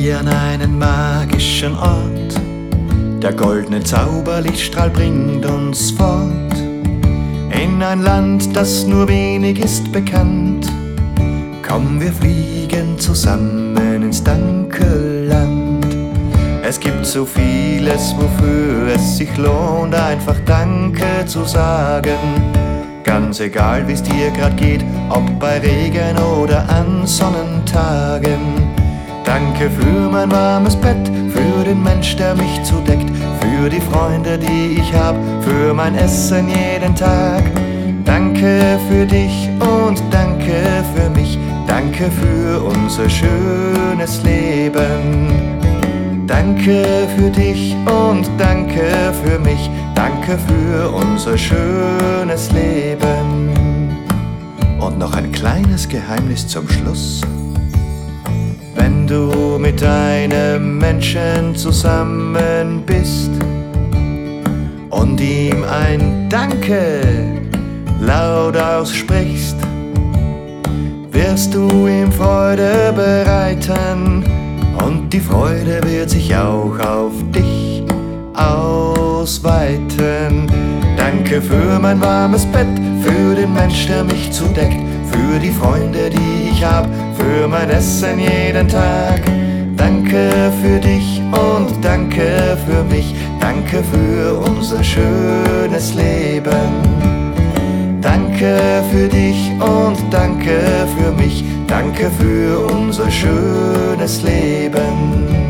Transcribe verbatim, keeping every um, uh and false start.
wie an einen magischen Ort. Der goldene Zauberlichtstrahl bringt uns fort in ein Land, das nur wenig ist bekannt. Komm, wir fliegen zusammen ins Dankeland. Es gibt so vieles, wofür es sich lohnt, einfach Danke zu sagen. Ganz egal, wie's dir grad geht, ob bei Regen oder an Sonnentagen. Danke für mein warmes Bett, für den Mensch, der mich zudeckt, für die Freunde, die ich hab, für mein Essen jeden Tag. Danke für dich und danke für mich, danke für unser schönes Leben. Danke für dich und danke für mich, danke für unser schönes Leben. Und noch ein kleines Geheimnis zum Schluss. Wenn du mit einem Menschen zusammen bist und ihm ein Danke laut aussprichst, wirst du ihm Freude bereiten und die Freude wird sich auch auf dich ausweiten. Danke für mein warmes Bett, für den Mensch, der mich zudeckt, für die Freunde, die ich hab, für mein Essen jeden Tag. Danke für dich und danke für mich, danke für unser schönes Leben. Danke für dich und danke für mich, danke für unser schönes Leben.